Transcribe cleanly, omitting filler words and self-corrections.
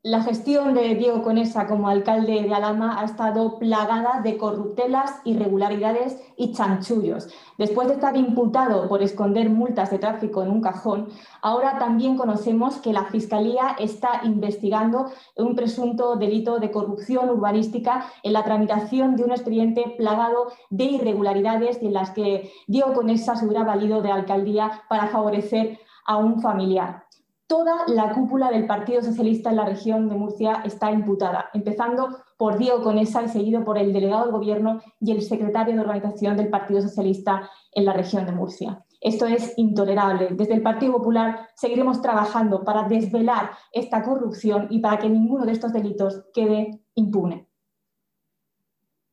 La gestión de Diego Conesa como alcalde de Alhama ha estado plagada de corruptelas, irregularidades y chanchullos. Después de estar imputado por esconder multas de tráfico en un cajón, ahora también conocemos que la Fiscalía está investigando un presunto delito de corrupción urbanística en la tramitación de un expediente plagado de irregularidades y en las que Diego Conesa se hubiera valido de la alcaldía para favorecer a un familiar. Toda la cúpula del Partido Socialista en la región de Murcia está imputada, empezando por Diego Conesa y seguido por el delegado del Gobierno y el secretario de organización del Partido Socialista en la región de Murcia. Esto es intolerable. Desde el Partido Popular seguiremos trabajando para desvelar esta corrupción y para que ninguno de estos delitos quede impune.